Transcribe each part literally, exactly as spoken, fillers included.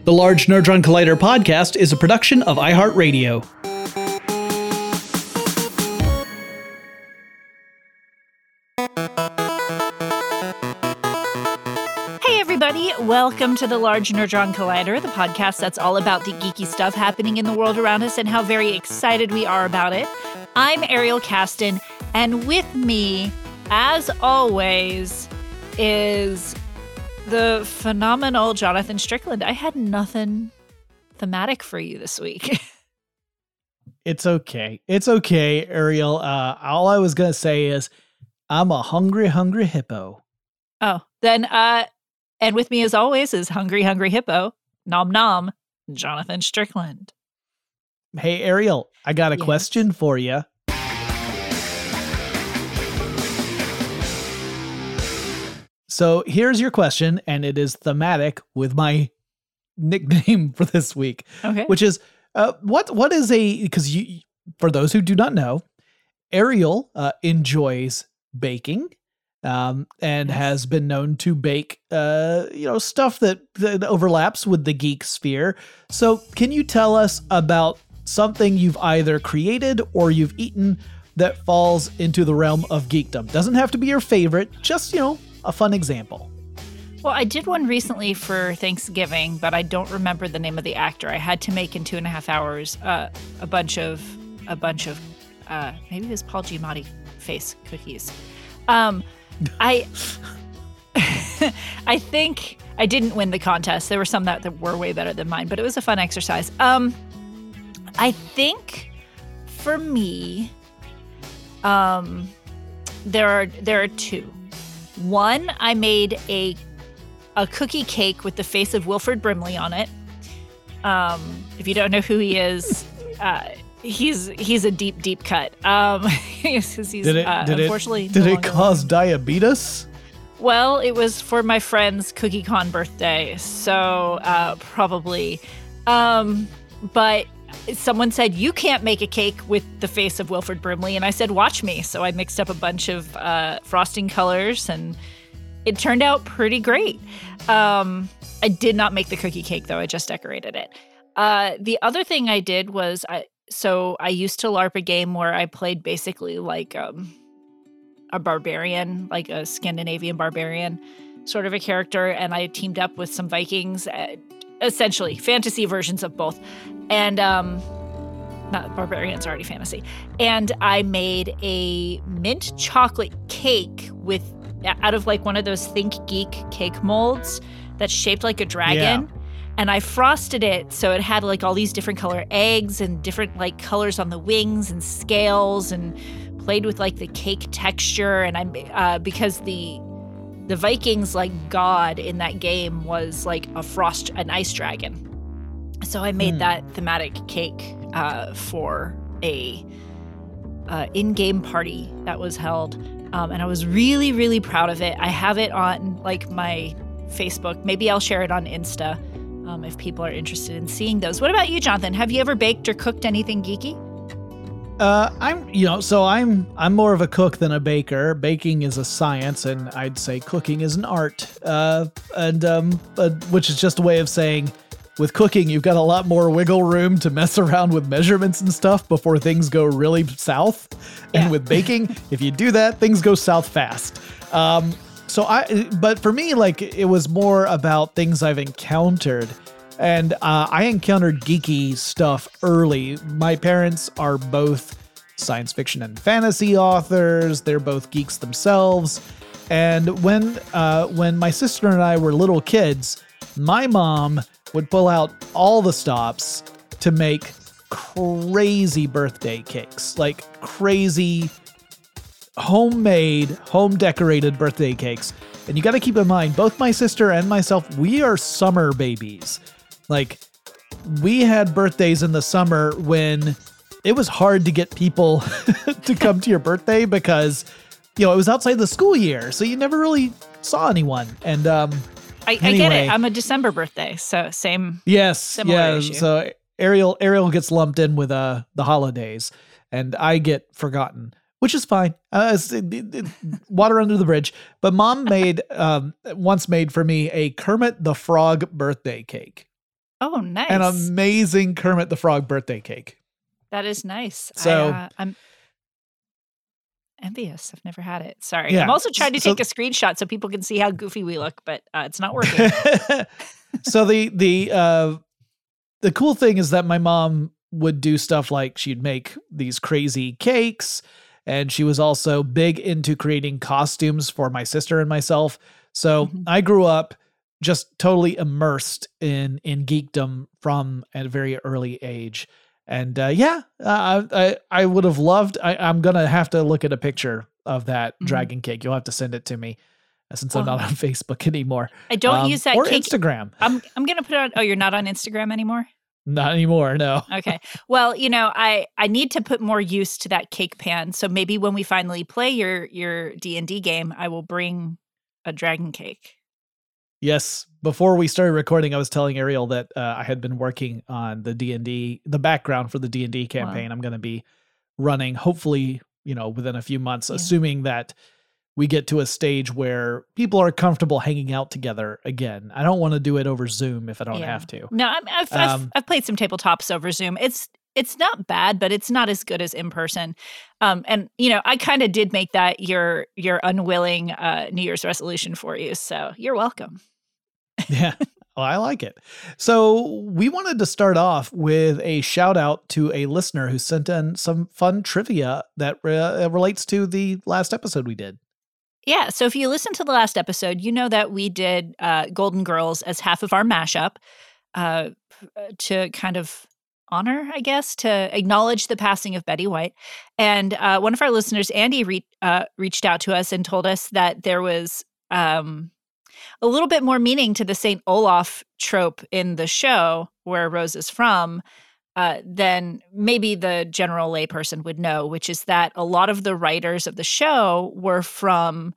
The Large Nerdron Collider podcast is a production of iHeartRadio. Hey everybody, welcome to the Large Nerdron Collider, the podcast that's all about the geeky stuff happening in the world around us and how very excited we are about it. I'm Ariel Caston, and with me, as always, is the phenomenal Jonathan Strickland. I had nothing thematic for you this week. It's okay. It's okay, Ariel. Uh, all I was going to say is I'm a hungry, hungry hippo. Oh, then, uh, and with me as always is Hungry, Hungry Hippo, nom nom, Jonathan Strickland. Hey, Ariel, I got a Yes. question for you. So here's your question, and it is thematic with my nickname for this week, Okay. which is uh, what what is a because you for those who do not know, Ariel uh, enjoys baking, um, and Yes. has been known to bake, uh, you know, stuff that, that overlaps with the geek sphere. So can you tell us about something you've either created or you've eaten that falls into the realm of geekdom? Doesn't have to be your favorite, just, you know, a fun example. Well, I did one recently for Thanksgiving, but I don't remember the name of the actor. I had to make in two and a half hours uh, a bunch of a bunch of uh, maybe it was Paul Giamatti face cookies. Um, I I think I didn't win the contest. There were some that, that were way better than mine, but it was a fun exercise. Um, I think for me, um, there are there are two. One, I made a a cookie cake with the face of Wilford Brimley on it. Um, if you don't know who he is, uh, he's he's a deep, deep cut. Um, he's, he's, Did it? uh, did unfortunately it? Did no it longer cause living. diabetes? Well, it was for my friend's CookieCon birthday, so uh, probably. Um, but someone said, you can't make a cake with the face of Wilford Brimley. And I said, watch me. So I mixed up a bunch of uh, frosting colors and it turned out pretty great. Um, I did not make the cookie cake, though. I just decorated it. Uh, the other thing I did was, I, so I used to LARP a game where I played basically like um, a barbarian, like a Scandinavian barbarian sort of a character. And I teamed up with some Vikings, uh, essentially fantasy versions of both. And um, not barbarians, already fantasy. And I made a mint chocolate cake with out of like one of those Think Geek cake molds that's shaped like a dragon. Yeah. And I frosted it so it had like all these different color eggs and different like colors on the wings and scales, and played with like the cake texture. And I uh, because the the Vikings like god in that game was like a frost an ice dragon. So I made Hmm. that thematic cake uh, for a uh, in-game party that was held. Um, and I was really, really proud of it. I have it on like my Facebook. Maybe I'll share it on Insta um, if people are interested in seeing those. What about you, Jonathan? Have you ever baked or cooked anything geeky? Uh, I'm, you know, so I'm, I'm more of a cook than a baker. Baking is a science, and I'd say cooking is an art. Uh, and um, uh, which is just a way of saying, with cooking, you've got a lot more wiggle room to mess around with measurements and stuff before things go really south. Yeah. And with baking, if you do that, things go south fast. Um, so I, but for me, like, it was more about things I've encountered. And uh, I encountered geeky stuff early. My parents are both science fiction and fantasy authors. They're both geeks themselves. And when uh, when my sister and I were little kids, my mom would pull out all the stops to make crazy birthday cakes, like crazy homemade, home decorated birthday cakes. And you got to keep in mind, both my sister and myself, we are summer babies. Like, we had birthdays in the summer when it was hard to get people to come to your birthday because, you know, it was outside the school year. So you never really saw anyone. And, um, I, I Anyway. get it. I'm a December birthday, so same. Yes, Similar yeah. issue. So Ariel Ariel gets lumped in with uh the holidays, and I get forgotten, which is fine. Uh, it's, it, it, it- water under the bridge. But Mom made um once made for me a Kermit the Frog birthday cake. Oh, nice. An amazing Kermit the Frog birthday cake. That is nice. So I, uh, I'm envious. I've never had it. Sorry. Yeah. I'm also trying to So- take a screenshot so people can see how goofy we look, but uh, it's not working. so the the uh, the cool thing is that my mom would do stuff like she'd make these crazy cakes, and she was also big into creating costumes for my sister and myself. So Mhm. I grew up just totally immersed in in geekdom from a very early age. And uh, yeah, uh, I I would have loved. I, I'm gonna have to look at a picture of that Mhm. dragon cake. You'll have to send it to me, uh, since I'm Oh. not on Facebook anymore. I don't Um, use that or cake. Instagram. I'm I'm gonna put it on. Oh, you're not on Instagram anymore? Not anymore. No. Okay. Well, you know, I I need to put more use to that cake pan. So maybe when we finally play your your D and D game, I will bring a dragon cake. Yes. Before we started recording, I was telling Ariel that uh, I had been working on the D and D, the background for the D and D campaign. I'm going to be running, hopefully, you know, within a few months, Yeah. assuming that we get to a stage where people are comfortable hanging out together again. I don't want to do it over Zoom if I don't Yeah. have to. No, I'm, I've, I've Um, I've played some tabletops over Zoom. It's it's not bad, but it's not as good as in person. Um, and you know, I kind of did make that your your unwilling uh, New Year's resolution for you. So you're welcome. Yeah. Well, I like it. So we wanted to start off with a shout out to a listener who sent in some fun trivia that uh, relates to the last episode we did. Yeah. So if you listen to the last episode, you know that we did uh, Golden Girls as half of our mashup uh, to kind of honor, I guess, to acknowledge the passing of Betty White. And uh, one of our listeners, Andy, re- uh, reached out to us and told us that there was um, a little bit more meaning to the Saint Olaf trope in the show, where Rose is from, uh, than maybe the general layperson would know, which is that a lot of the writers of the show were from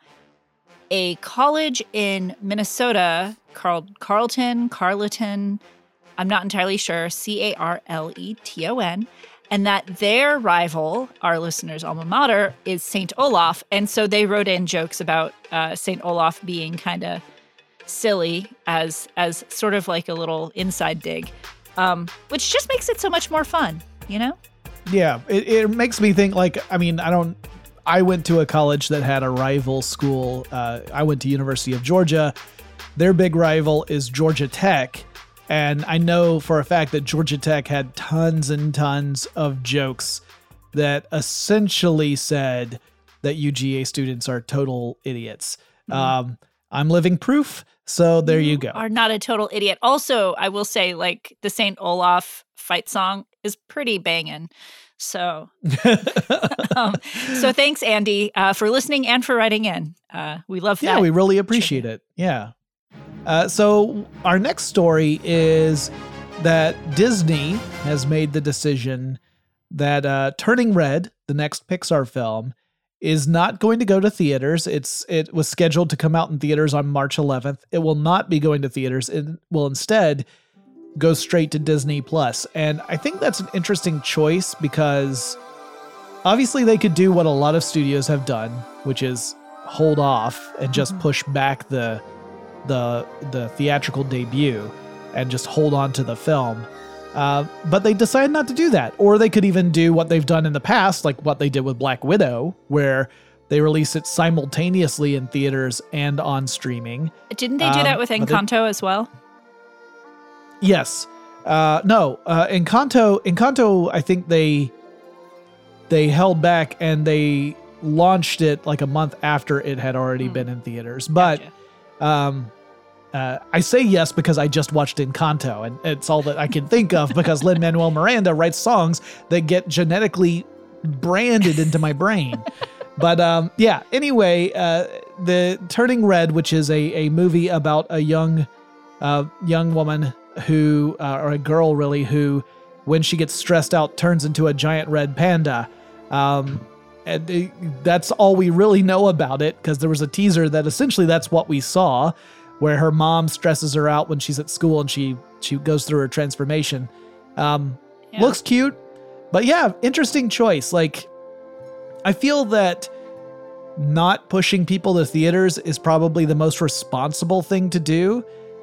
a college in Minnesota called Carleton, Carleton, I'm not entirely sure, C A R L E T O N, and that their rival, our listener's alma mater, is Saint Olaf. And so they wrote in jokes about uh, Saint Olaf being kind of silly as as sort of like a little inside dig, um, which just makes it so much more fun, you know? Yeah, it, it makes me think like, I mean, I don't, I went to a college that had a rival school. Uh, I went to University of Georgia. Their big rival is Georgia Tech. And I know for a fact that Georgia Tech had tons and tons of jokes that essentially said that U G A students are total idiots. Mhm. Um, I'm living proof. So there you go. Are not a total idiot. Also, I will say, like, the Saint Olaf fight song is pretty banging. So, um, so thanks, Andy, uh, for listening and for writing in. Uh, we love that. Yeah, we really appreciate it. Yeah. Uh, so our next story is that Disney has made the decision that uh, Turning Red, the next Pixar film, is not going to go to theaters. It's it was scheduled to come out in theaters on March eleventh. It will not be going to theaters. It will instead go straight to Disney Plus. And I think that's an interesting choice because obviously they could do what a lot of studios have done, which is hold off and just Mhm. push back the the the theatrical debut and just hold on to the film. Uh, but they decided not to do that. Or they could even do what they've done in the past, like what they did with Black Widow, where they release it simultaneously in theaters and on streaming. Didn't they do Um, that with but they- Encanto as well? Yes. Uh, no, uh, Encanto, Encanto, I think they they held back and they launched it like a month after it had already Hmm. been in theaters. But Gotcha. um, uh, I say yes because I just watched Encanto, and it's all that I can think of because Lin-Manuel Miranda writes songs that get genetically branded into my brain. But um, yeah, anyway, uh, the Turning Red, which is a, a movie about a young uh, young woman who, uh, or a girl really, who, when she gets stressed out, turns into a giant red panda. Um, and uh, that's all we really know about it because there was a teaser that essentially that's what we saw, where her mom stresses her out when she's at school and she she goes through her transformation. Um, Yeah. Looks cute, but yeah, interesting choice. Like, I feel that not pushing people to theaters is probably the most responsible thing to do.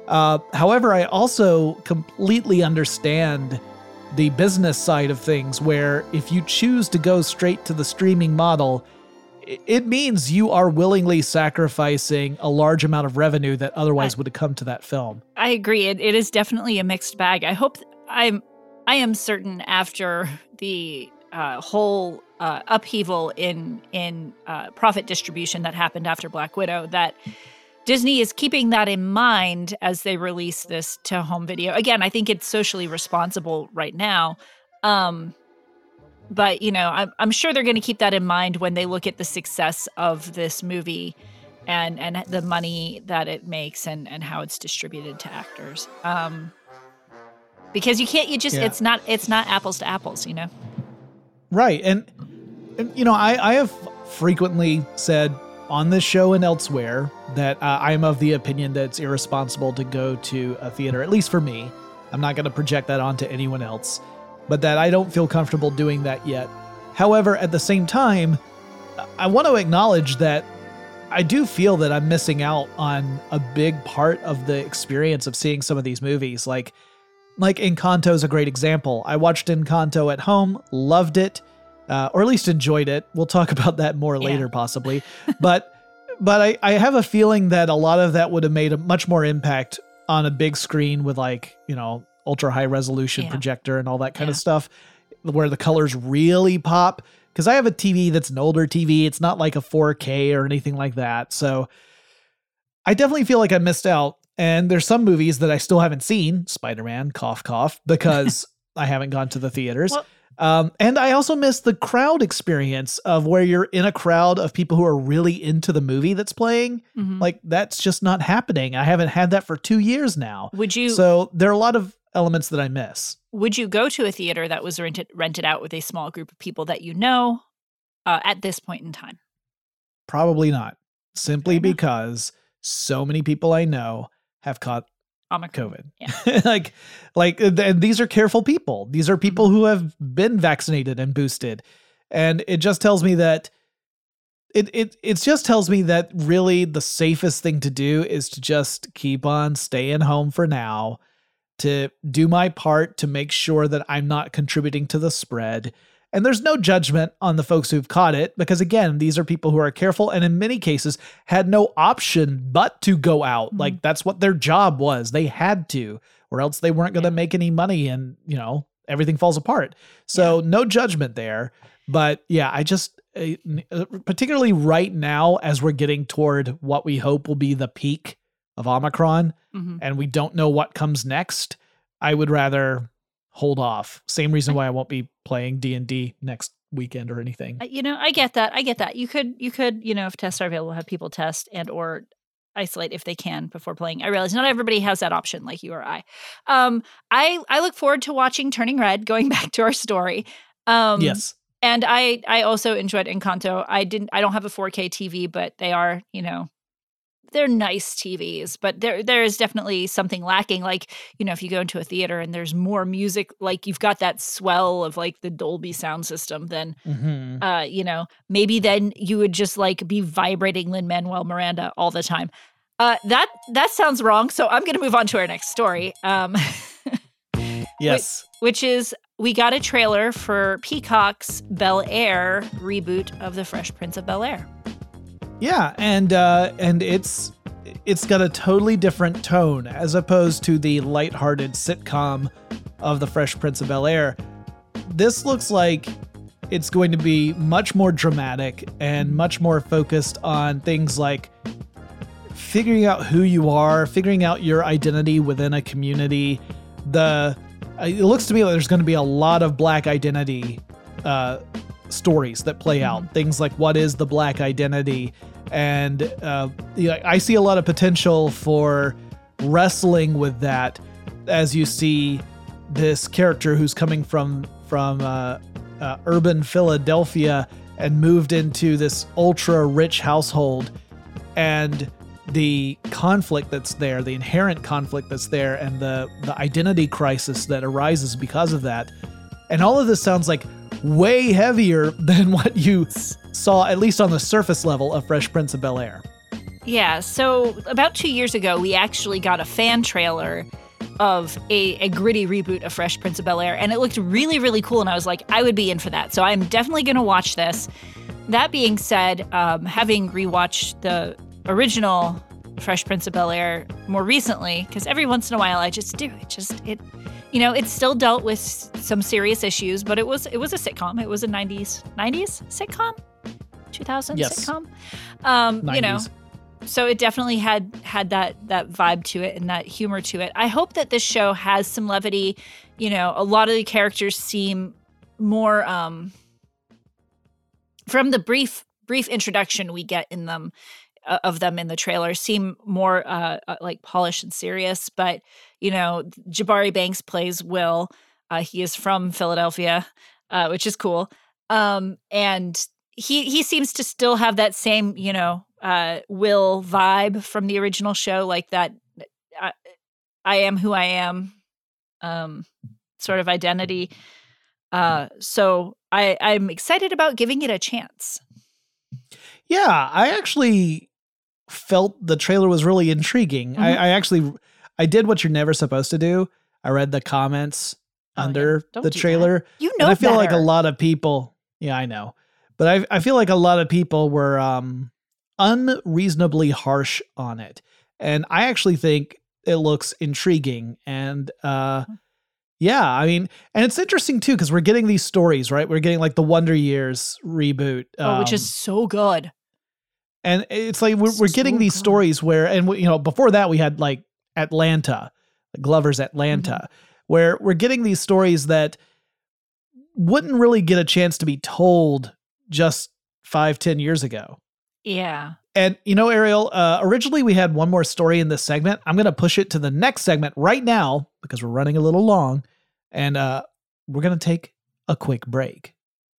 Uh, however, I also completely understand the business side of things, where if you choose to go straight to the streaming model, it means you are willingly sacrificing a large amount of revenue that otherwise would have come to that film. I agree. It, it is definitely a mixed bag. I hope th- I'm I am certain after the uh, whole uh, upheaval in in uh, profit distribution that happened after Black Widow, that Disney is keeping that in mind as they release this to home video. Again, I think it's socially responsible right now. Um, But, you know, I'm, I'm sure they're going to keep that in mind when they look at the success of this movie and, and the money that it makes and, and how it's distributed to actors. Um, because you can't, you just, yeah. it's not, it's not apples to apples, you know? Right. And, and you know, I, I have frequently said on this show and elsewhere that uh, I'm of the opinion that it's irresponsible to go to a theater, at least for me. I'm not going to project that onto anyone else, but that I don't feel comfortable doing that yet. However, at the same time, I want to acknowledge that I do feel that I'm missing out on a big part of the experience of seeing some of these movies. Like, like Encanto is a great example. I watched Encanto at home, loved it, uh, or at least enjoyed it. We'll talk about that more yeah. later, possibly. But, but I, I have a feeling that a lot of that would have made a much more impact on a big screen with, like, you know, ultra high resolution yeah. projector and all that kind yeah. of stuff, where the colors really pop. Because I have a T V that's an older T V. It's not like a four K or anything like that. So I definitely feel like I missed out. And there's some movies that I still haven't seen, Spider-Man, cough, cough, because I haven't gone to the theaters. Well, um, and I also miss the crowd experience of where you're in a crowd of people who are really into the movie that's playing. Mm-hmm. Like, that's just not happening. I haven't had that for two years now. Would you? So there are a lot of elements that I miss. Would you go to a theater that was rented rented out with a small group of people that you know uh, at this point in time? Probably not. Simply because so many people I know have caught Omicron. COVID. Yeah. like, like, and these are careful people. These are people who have been vaccinated and boosted. And it just tells me that it, it, it just tells me that really the safest thing to do is to just keep on staying home for now, to do my part to make sure that I'm not contributing to the spread. And there's no judgment on the folks who've caught it, because again, these are people who are careful and in many cases had no option but to go out. Mm-hmm. Like, that's what their job was. They had to, or else they weren't going to yeah. make any money, and, you know, everything falls apart. So yeah. no judgment there. But yeah, I just, uh, particularly right now, as we're getting toward what we hope will be the peak of Omicron, mm-hmm. and we don't know what comes next, I would rather hold off. Same reason why I won't be playing D and D next weekend or anything. You know, I get that. I get that. You could, you could, you know, if tests are available, have people test and or isolate if they can before playing. I realize not everybody has that option like you or I. Um, I, I look forward to watching Turning Red, going back to our story. Um, yes. And I, I also enjoyed Encanto. I didn't, I don't have a four K T V, but they are, you know, they're nice T Vs, but there there is definitely something lacking. Like, you know, if you go into a theater and there's more music, like you've got that swell of like the Dolby sound system, then, mm-hmm. uh, you know, maybe then you would just like be vibrating Lin-Manuel Miranda all the time. Uh, that that sounds wrong. So I'm going to move on to our next story. Um, yes. Which, which is, we got a trailer for Peacock's Bel-Air reboot of The Fresh Prince of Bel-Air. Yeah, and uh, and it's it's got a totally different tone as opposed to the lighthearted sitcom of The Fresh Prince of Bel-Air. This looks like it's going to be much more dramatic and much more focused on things like figuring out who you are, figuring out your identity within a community. The it looks to me like there's going to be a lot of Black identity uh, stories that play out. Mm-hmm. Things like, what is the Black identity? And uh, you know, I see a lot of potential for wrestling with that as you see this character who's coming from from uh, uh, urban Philadelphia and moved into this ultra rich household, and the conflict that's there, the inherent conflict that's there, and the the identity crisis that arises because of that. And all of this sounds like way heavier than what you saw, at least on the surface level, of Fresh Prince of Bel-Air. Yeah, so about two years ago, we actually got a fan trailer of a, a gritty reboot of Fresh Prince of Bel-Air, and it looked really, really cool, and I was like, I would be in for that. So I'm definitely going to watch this. That being said, um, having rewatched the original Fresh Prince of Bel-Air more recently, because every once in a while I just do, it just, it, you know, it still dealt with some serious issues, but it was it was a sitcom. It was a nineties, nineties sitcom? two thousands yes. sitcom? Um, nineties. You know, so it definitely had had that that vibe to it and that humor to it. I hope that this show has some levity. You know, a lot of the characters seem more um, from the brief brief introduction we get in them uh, of them in the trailer seem more uh, uh, like polished and serious. But you know, Jabari Banks plays Will. Uh, he is from Philadelphia, uh, which is cool, um, and he he seems to still have that same you know. Uh, Will vibe from the original show, like that I, I am who I am um, sort of identity. Uh, so I, I'm excited about giving it a chance. Yeah, I actually felt the trailer was really intriguing. Mm-hmm. I, I actually, I did what you're never supposed to do. I read the comments oh, under yeah. the trailer. That. You know, and I feel better. like a lot of people, yeah, I know, but I, I feel like a lot of people were, um, unreasonably harsh on it. And I actually think it looks intriguing. And uh yeah, I mean, and it's interesting too, because we're getting these stories, right? We're getting like the Wonder Years reboot. Oh, um, which is so good. And it's like we're, we're getting so these good. stories where, and we, you know, before that we had like Atlanta, Glover's Atlanta, mm-hmm. where we're getting these stories that wouldn't really get a chance to be told just five, ten years ago. Yeah. And, you know, Ariel, uh, originally we had one more story in this segment. I'm going to push it to the next segment right now because we're running a little long. And uh, we're going to take a quick break.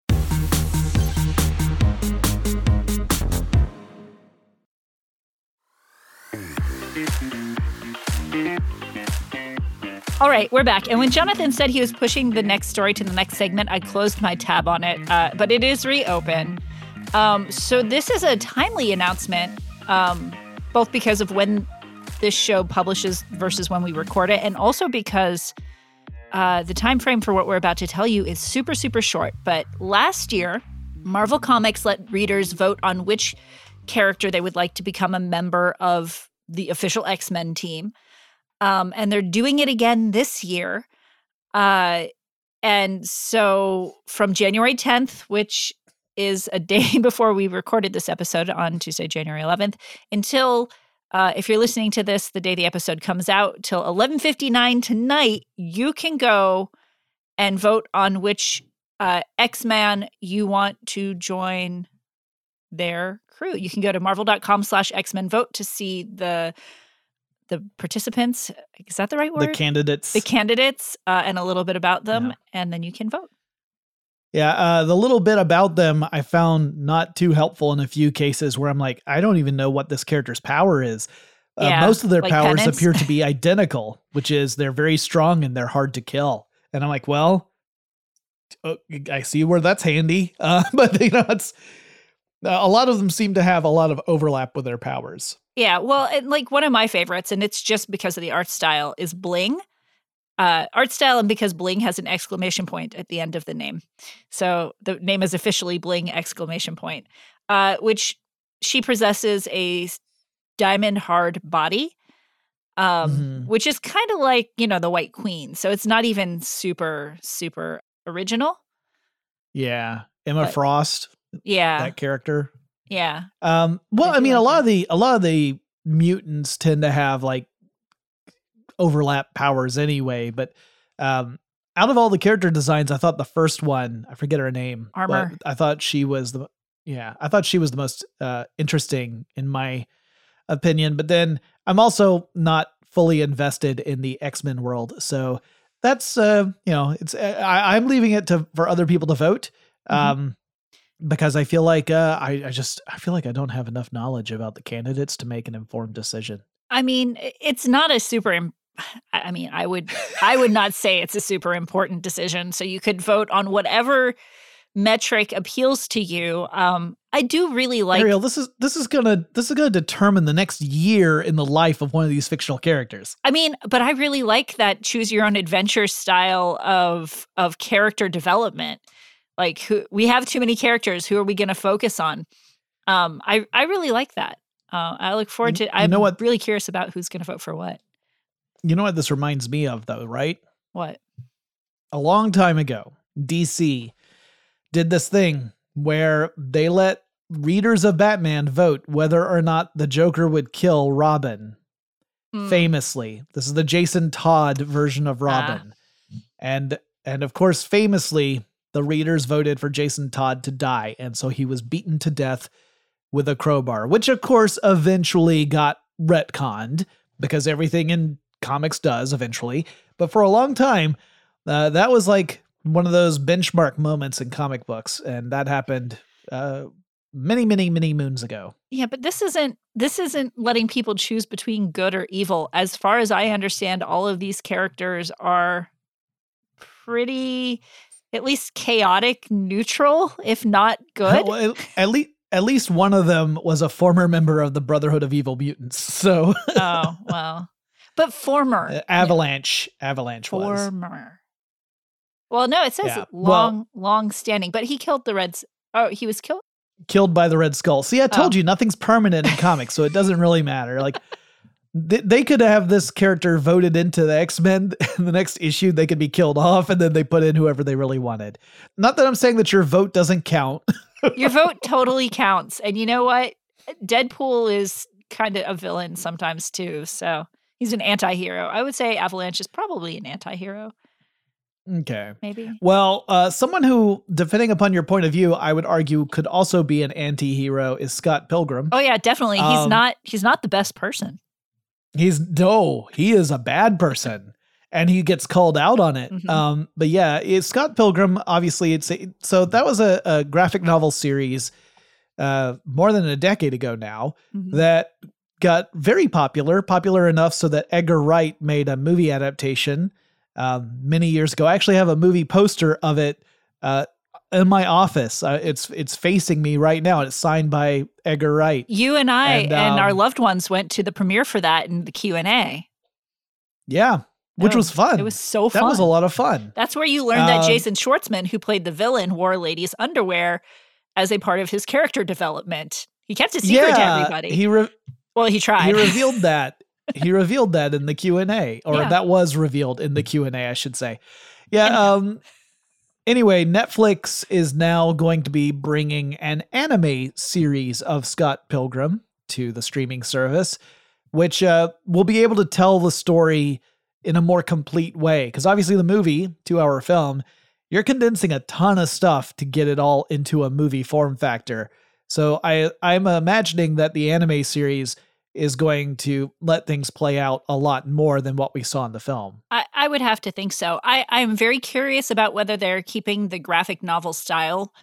All right, we're back. And when Jonathan said he was pushing the next story to the next segment, I closed my tab on it. Uh, but it is reopened. Um, so this is a timely announcement, um, both because of when this show publishes versus when we record it, and also because uh, the time frame for what we're about to tell you is super, super short. But last year, Marvel Comics let readers vote on which character they would like to become a member of the official X-Men team. Um, and they're doing it again this year. Uh, and so from January tenth, which is a day before we recorded this episode on Tuesday, January eleventh, until, uh, if you're listening to this the day the episode comes out, till eleven fifty-nine tonight, you can go and vote on which uh, X-Man you want to join their crew. You can go to marvel.com slash X-Men vote to see the the participants. Is that the right word? The candidates. The candidates uh, and a little bit about them, yeah. and then you can vote. Yeah, uh, the little bit about them I found not too helpful in a few cases where I'm like, I don't even know what this character's power is. Uh, yeah, most of their like powers penance. appear to be identical, which is they're very strong and they're hard to kill. And I'm like, well, uh, I see where that's handy. Uh, but you know, it's uh, a lot of them seem to have a lot of overlap with their powers. Yeah, well, and like one of my favorites, and it's just because of the art style, is Bling. Uh, art style, and because Bling has an exclamation point at the end of the name. So the name is officially Bling exclamation point, uh, which she possesses a diamond hard body, um, mm-hmm. which is kind of like, you know, the White Queen. So it's not even super, super original. Yeah. Emma but, Frost. Yeah. That character. Yeah. Um, well, I, I mean, like a lot it. of the, a lot of the mutants tend to have like overlap powers anyway, but um out of all the character designs, I thought the first one, I forget her name, Armor. I thought she was the yeah, I thought she was the most uh interesting in my opinion, but then I'm also not fully invested in the X-Men world. So that's uh you know, it's I, I'm leaving it to for other people to vote. Mm-hmm. Um because I feel like uh I, I just I feel like I don't have enough knowledge about the candidates to make an informed decision. I mean, it's not a super imp- I mean, I would I would not say it's a super important decision. So you could vote on whatever metric appeals to you. Um, I do really like Ariel, this is this is gonna this is gonna determine the next year in the life of one of these fictional characters. I mean, but I really like that choose your own adventure style of of character development. Like, who we have too many characters. Who are we going to focus on? Um, I I really like that. Uh, I look forward to. I'm you know what? really curious about who's going to vote for what. You know what this reminds me of, though, right? What? A long time ago, D C did this thing where they let readers of Batman vote whether or not the Joker would kill Robin. Mm. Famously, this is the Jason Todd version of Robin, ah. and and of course, famously, the readers voted for Jason Todd to die, and so he was beaten to death with a crowbar, which of course eventually got retconned because everything in comics does eventually. But for a long time, uh, that was like one of those benchmark moments in comic books, and that happened uh, many, many, many moons ago. Yeah, but this isn't this isn't letting people choose between good or evil. As far as I understand, all of these characters are pretty, at least chaotic, neutral, if not good. Well, at least. At least one of them was a former member of the Brotherhood of Evil Mutants. So, oh well, but former Avalanche, Avalanche former. was Former. Well, no, it says yeah. long, well, long standing, but he killed the Reds. Oh, he was killed. Killed by the Red Skull. See, I told oh. you nothing's permanent in comics, so it doesn't really matter. Like th- they could have this character voted into the X-Men in the next issue. They could be killed off, and then they put in whoever they really wanted. Not that I'm saying that your vote doesn't count. Your vote totally counts. And you know what? Deadpool is kind of a villain sometimes too. So he's an anti-hero. I would say Avalanche is probably an anti-hero. Okay. Maybe. Well, uh, someone who, depending upon your point of view, I would argue could also be an anti-hero is Scott Pilgrim. Oh yeah, definitely. He's um, not he's not the best person. He's no, he is a bad person. And he gets called out on it. Mm-hmm. Um, but yeah, it's Scott Pilgrim, obviously, it's a, so that was a, a graphic novel series uh, more than a decade ago now mm-hmm. that got very popular, popular enough so that Edgar Wright made a movie adaptation um, many years ago. I actually have a movie poster of it uh, in my office. Uh, it's it's facing me right now. And it's signed by Edgar Wright. You and I and, um, and our loved ones went to the premiere for that in the Q and A. Yeah. Which was fun. It was so fun. That was a lot of fun. That's where you learned that um, Jason Schwartzman, who played the villain, wore a lady's underwear as a part of his character development. He kept a secret yeah, to everybody. He re- well, he tried. He revealed that. He revealed that in the Q and A, or yeah. that was revealed in the Q and A, I should say. Yeah. And, um. Anyway, Netflix is now going to be bringing an anime series of Scott Pilgrim to the streaming service, which uh, will be able to tell the story in a more complete way. Because obviously the movie, two-hour film, you're condensing a ton of stuff to get it all into a movie form factor. So I, I'm imagining that the anime series is going to let things play out a lot more than what we saw in the film. I, I would have to think so. I, I'm very curious about whether they're keeping the graphic novel style,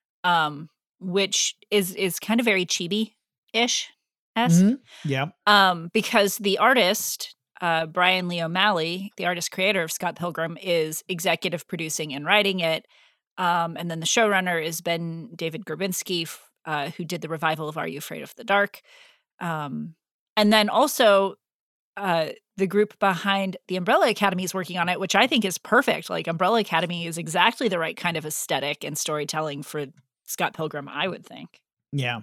um, which is, is kind of very chibi-ish. Mm-hmm. Yeah. Um, because the artist... Uh, Brian Lee O'Malley, the artist creator of Scott Pilgrim, is executive producing and writing it. Um, and then the showrunner is Ben David Grabinski, uh, who did the revival of Are You Afraid of the Dark? Um, and then also uh, the group behind the Umbrella Academy is working on it, which I think is perfect. Like Umbrella Academy is exactly the right kind of aesthetic and storytelling for Scott Pilgrim, I would think. Yeah.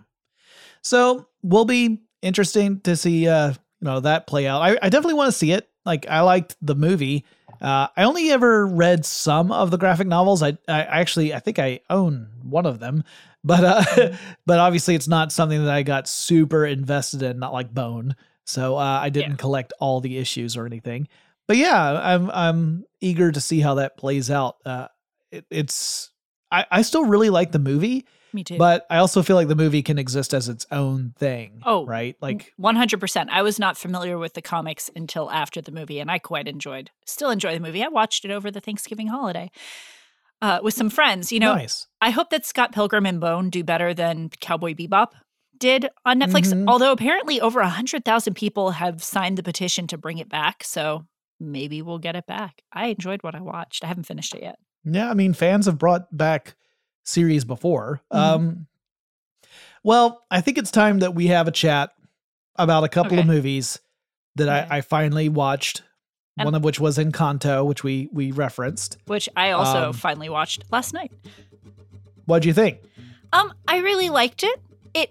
So will be interesting to see uh you know, that play out. I, I definitely want to see it. Like, I liked the movie. Uh, I only ever read some of the graphic novels. I, I actually, I think I own one of them, but, uh, but obviously it's not something that I got super invested in, not like Bone. So, uh, I didn't yeah. collect all the issues or anything, but yeah, I'm, I'm eager to see how that plays out. Uh, it, it's, I, I still really like the movie. Me too. But I also feel like the movie can exist as its own thing. Oh, right? Like one hundred percent. I was not familiar with the comics until after the movie, and I quite enjoyed, still enjoy the movie. I watched it over the Thanksgiving holiday uh, with some friends. You know, nice. I hope that Scott Pilgrim and Bone do better than Cowboy Bebop did on Netflix, mm-hmm. although apparently over one hundred thousand people have signed the petition to bring it back, so maybe we'll get it back. I enjoyed what I watched. I haven't finished it yet. Yeah, I mean, fans have brought back series before. Mhm. Um, well, I think it's time that we have a chat about a couple of Okay. movies that Okay. I, I finally watched. And- One of which was Encanto, which we we referenced. Which I also Um, finally watched last night. What'd you think? Um, I really liked it. It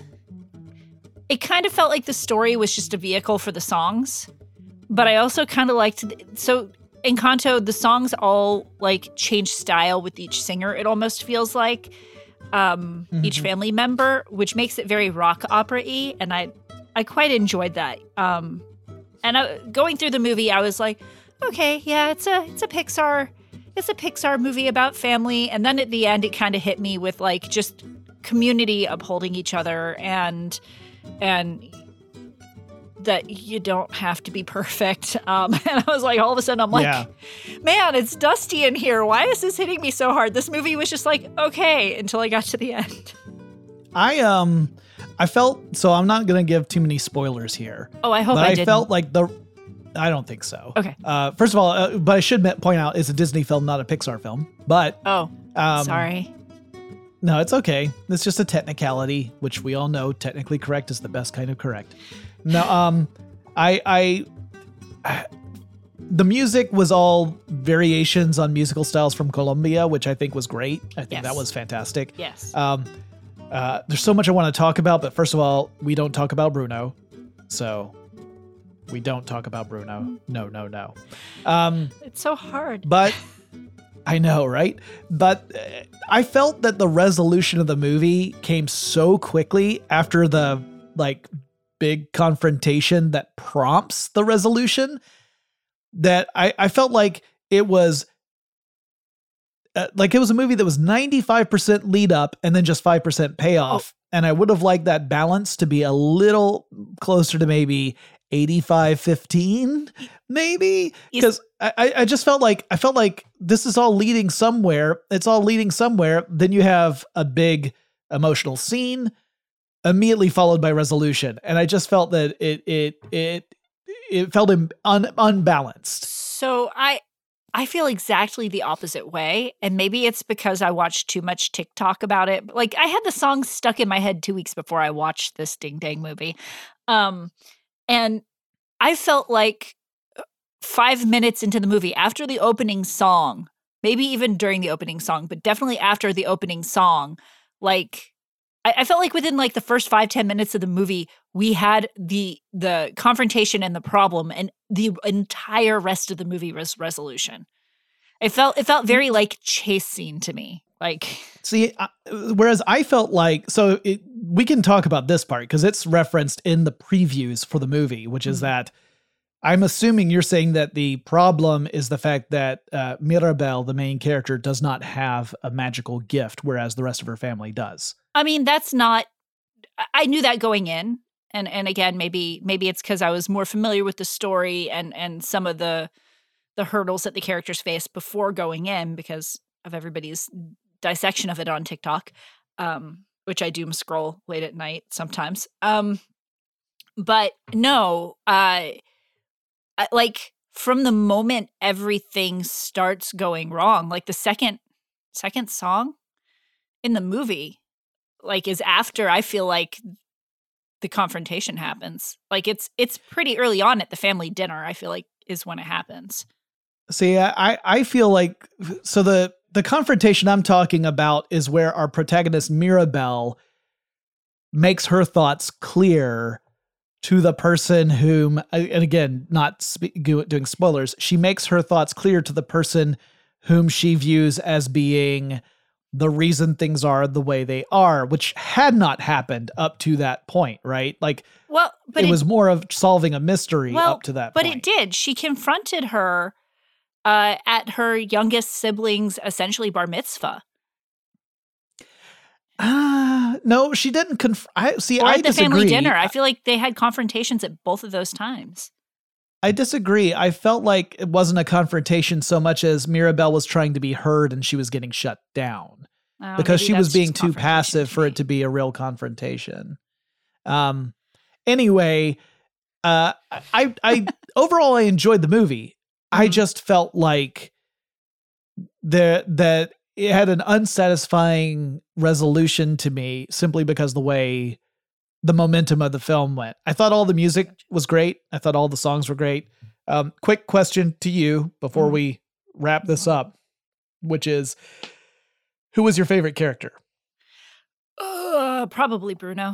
it kind of felt like the story was just a vehicle for the songs, but I also kind of liked so Encanto, the songs all like change style with each singer. It almost feels like um, each Mhm. family member, which makes it very rock opera-y, and I I quite enjoyed that. Um, and I, going through the movie, I was like, okay, yeah, it's a it's a Pixar it's a Pixar movie about family. And then at the end, it kind of hit me with like just community upholding each other and and that you don't have to be perfect. Um, and I was like, all of a sudden, I'm like, Yeah. man, it's dusty in here. Why is this hitting me so hard? This movie was just like, okay, until I got to the end. I um I felt so I'm not gonna give too many spoilers here. Oh, I hope but I I, didn't. felt like the I don't think so. Okay. Uh, first of all, uh, but I should point out it's a Disney film, not a Pixar film. But Oh, um, sorry. no, it's okay. It's just a technicality, which we all know technically correct is the best kind of correct. No, um, I I the music was all variations on musical styles from Colombia, which I think was great. I think Yes. that was fantastic. Yes. Um, uh, there's so much I want to talk about, but first of all, we don't talk about Bruno. So we don't talk about Bruno. No, no, no. Um, It's so hard. but I know, right? But uh, I felt that the resolution of the movie came so quickly after the like big confrontation that prompts the resolution that I, I felt like it was uh, like it was a movie that was ninety-five percent lead up and then just five percent payoff. And I would have liked that balance to be a little closer to maybe eighty-five fifteen, maybe. Because I, I I just felt like I felt like this is all leading somewhere. It's all leading somewhere. Then you have a big emotional scene immediately followed by resolution. And I just felt that it it it it felt un, unbalanced. So I I feel exactly the opposite way. And maybe it's because I watched too much TikTok about it. But, like, I had the song stuck in my head two weeks before I watched this Ding Dang movie. Um, and I felt like five minutes into the movie, after the opening song, maybe even during the opening song, but definitely after the opening song, like, I, I felt like within like the first five, ten minutes of the movie, we had the the confrontation and the problem, and the entire rest of the movie was resolution. It felt it felt very like chase scene to me. Like, See, uh, whereas I felt like, so it, we can talk about this part because it's referenced in the previews for the movie, which is Mhm. that I'm assuming you're saying that the problem is the fact that uh, Mirabel, the main character, does not have a magical gift, whereas the rest of her family does. I mean, that's not. I- I knew that going in, and and again, maybe maybe it's because I was more familiar with the story and and some of the the hurdles that the characters face before going in because of everybody's dissection of it on TikTok, um, which I do scroll late at night sometimes. Um, but no, uh, I- like from the moment everything starts going wrong, like the second second song in the movie, like is after I feel like the confrontation happens. Like it's it's pretty early on at the family dinner, I feel like is when it happens. See, I, I feel like, so the, the confrontation I'm talking about is where our protagonist Mirabel makes her thoughts clear to the person whom, and again, not spe- doing spoilers, she makes her thoughts clear to the person whom she views as being the reason things are the way they are, which had not happened up to that point, right? Like, Well, but it, it, was more of solving a mystery well, up to that but point. it did. She confronted her uh, at her youngest sibling's essentially bar mitzvah. Ah, no, she didn't. Conf- I see. Or I at the disagree. family dinner. I feel like they had confrontations at both of those times. I disagree. I felt like it wasn't a confrontation so much as Mirabel was trying to be heard and she was getting shut down Oh, because maybe she was that's being just too confrontation passive to for me. it to be a real confrontation. Um. Anyway, uh, I, I overall I enjoyed the movie. I Mhm. just felt like the that it had an unsatisfying resolution to me simply because the way the momentum of the film went. I thought all the music was great. I thought all the songs were great. Um, quick question to you before mm. we wrap this up, which is, who was your favorite character? Uh, probably Bruno.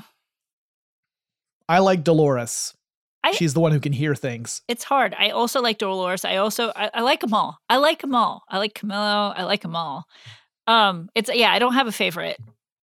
I like Dolores. I, She's the one who can hear things. It's hard. I also like Dolores. I also, I, I like them all. I like them all. I like Camillo. I like them all. Um, it's, yeah, I don't have a favorite.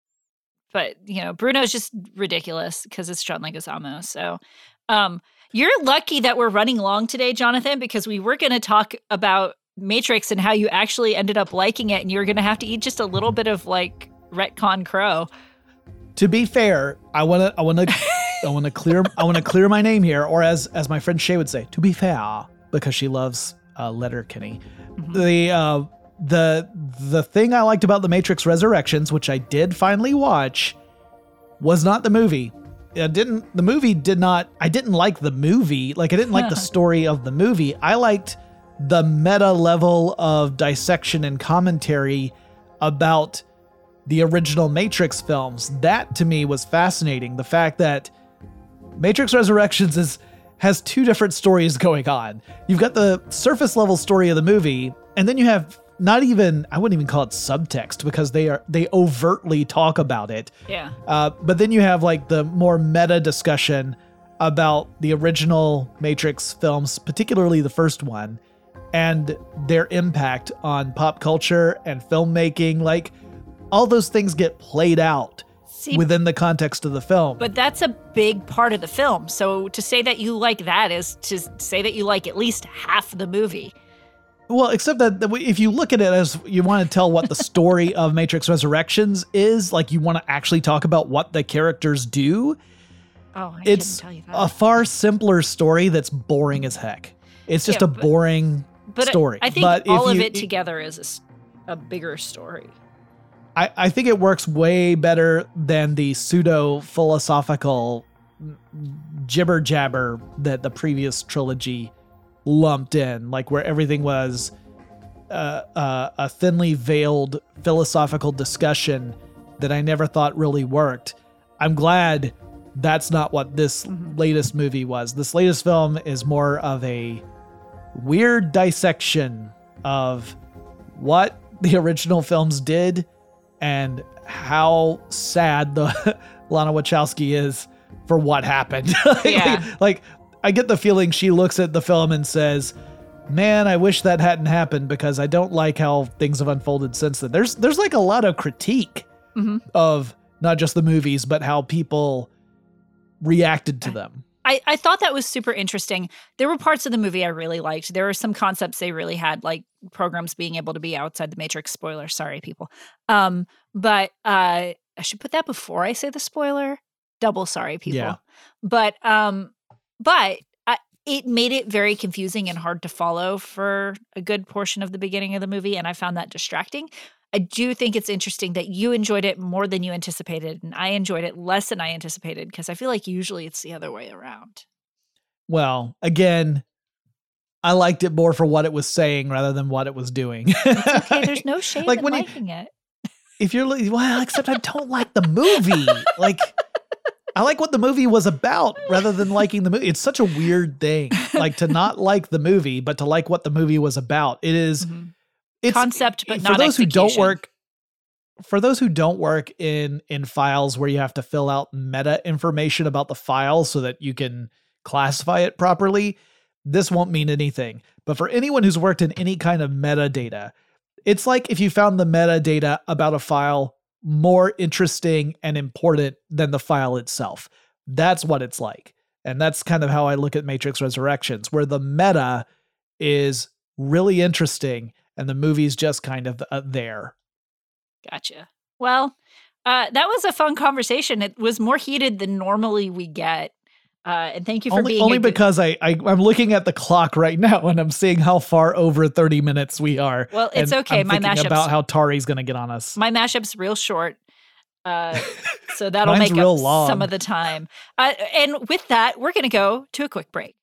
But, you know, Bruno's just ridiculous because it's John Leguizamo. So um, you're lucky that we're running long today, Jonathan, because we were going to talk about Matrix and how you actually ended up liking it. And you're going to have to eat just a little bit of, like, retcon crow. To be fair, I want to I want to I want to clear I want to clear my name here, or as as my friend Shay would say, to be fair, because she loves uh, Letterkenny. Mm-hmm. The uh, the the thing I liked about The Matrix Resurrections, which I did finally watch, was not the movie. I didn't the movie did not I didn't like the movie. Like I didn't like the story of the movie. I liked the meta level of dissection and commentary about the original Matrix films. That to me was fascinating. The fact that Matrix Resurrections is has two different stories going on. You've got the surface level story of the movie, and then you have not even, I wouldn't even call it subtext because they are they overtly talk about it. Yeah. Uh, but then you have like the more meta discussion about the original Matrix films, particularly the first one, and their impact on pop culture and filmmaking. Like, all those things get played out See, within the context of the film. But that's a big part of the film. So to say that you like that is to say that you like at least half the movie. Well, except that if you look at it as you want to tell what the story of Matrix Resurrections is, like you want to actually talk about what the characters do, oh, I it's tell you that. A far simpler story that's boring as heck. It's just yeah, a but, boring but story. I, I think but all if of you, it together is a, a bigger story. I, I think it works way better than the pseudo-philosophical jibber-jabber that the previous trilogy lumped in, like where everything was uh, uh, a thinly veiled philosophical discussion that I never thought really worked. I'm glad that's not what this mm-hmm. latest movie was. This latest film is more of a weird dissection of what the original films did and how sad the Lana Wachowski is for what happened. Yeah. like, like, I get the feeling she looks at the film and says, man, I wish that hadn't happened because I don't like how things have unfolded since then. There's there's like a lot of critique mm-hmm. of not just the movies, but how people reacted to them. I, I thought that was super interesting. There were parts of the movie I really liked. There were some concepts they really had, like programs being able to be outside the Matrix. Spoiler, sorry, people. Um, but uh, I should put that before I say the spoiler. Double sorry, people. Yeah. But um, but I, it made it very confusing and hard to follow for a good portion of the beginning of the movie, and I found that distracting. I do think it's interesting that you enjoyed it more than you anticipated, and I enjoyed it less than I anticipated, because I feel like usually it's the other way around. Well, again, I liked it more for what it was saying rather than what it was doing. It's okay. There's no shame like in when liking you, it. If you're like, well, except I don't like the movie. Like, I like what the movie was about rather than liking the movie. It's such a weird thing, like to not like the movie, but to like what the movie was about. It is. Mm-hmm. It's, concept, but for not those execution. who don't work. For those who don't work in in files where you have to fill out meta information about the file so that you can classify it properly, this won't mean anything. But for anyone who's worked in any kind of metadata, it's like if you found the metadata about a file more interesting and important than the file itself. That's what it's like, and that's kind of how I look at Matrix Resurrections, where the meta is really interesting. And the movie's just kind of uh, there. Gotcha. Well, uh, that was a fun conversation. It was more heated than normally we get. Uh, and thank you for only, being only a because good- I, I I'm looking at the clock right now and I'm seeing how far over thirty minutes we are. Well, it's and okay. I'm My thinking mashup's about how Tari's going to get on us. My mashup's real short. Uh, so that'll Mine's make real up long. some of the time. Uh, and with that, we're going to go to a quick break.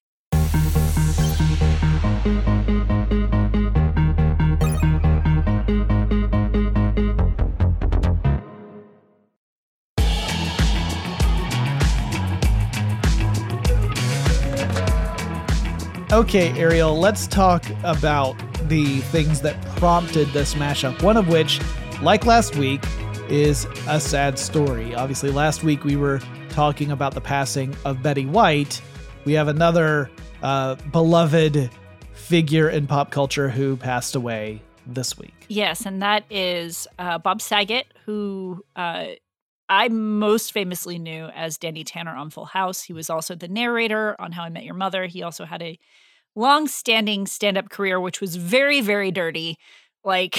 Okay, Ariel, let's talk about the things that prompted this mashup. One of which, like last week, is a sad story. Obviously, last week we were talking about the passing of Betty White. We have another uh, beloved figure in pop culture who passed away this week. Yes, and that is uh, Bob Saget, who uh, I most famously knew as Danny Tanner on Full House. He was also the narrator on How I Met Your Mother. He also had a long-standing stand-up career, which was very, very dirty. Like,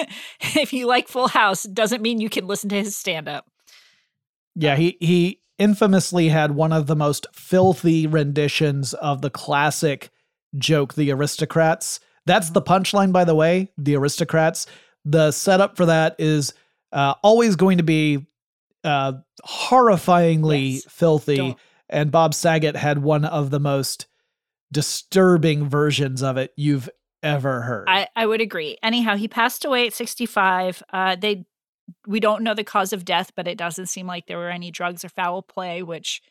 if you like Full House, doesn't mean you can listen to his stand-up. Yeah, he he infamously had one of the most filthy renditions of the classic joke, The Aristocrats. That's the punchline, by the way, The Aristocrats. The setup for that is uh, always going to be uh, horrifyingly Yes. filthy. Don't. And Bob Saget had one of the most disturbing versions of it you've ever heard. I, I would agree. Anyhow, he passed away at sixty-five. Uh, they we don't know the cause of death, but it doesn't seem like there were any drugs or foul play, which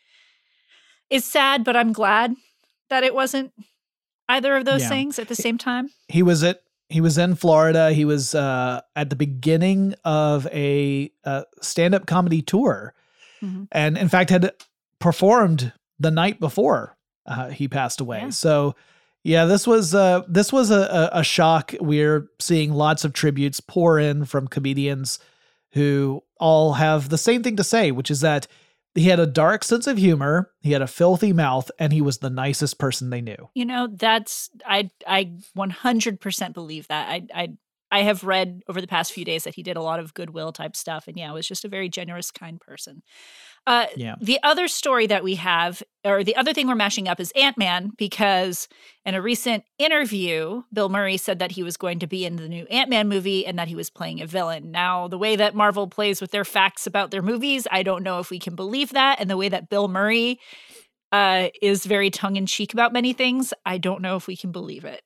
is sad, but I'm glad that it wasn't either of those Yeah. things at the same time. He was at he was in Florida. He was uh, at the beginning of a uh, stand-up comedy tour, Mhm. and in fact had performed the night before uh, he passed away. Yeah. So, yeah, this was uh, this was a, a, a shock. We're seeing lots of tributes pour in from comedians who all have the same thing to say, which is that he had a dark sense of humor, he had a filthy mouth, and he was the nicest person they knew. You know, that's I I one hundred percent believe that. I I I have read over the past few days that he did a lot of goodwill type stuff, and yeah, was just a very generous, kind person. Uh, Yeah. The other story that we have, or the other thing we're mashing up, is Ant-Man, because in a recent interview, Bill Murray said that he was going to be in the new Ant-Man movie and that he was playing a villain. Now, the way that Marvel plays with their facts about their movies, I don't know if we can believe that. And the way that Bill Murray uh, is very tongue-in-cheek about many things, I don't know if we can believe it.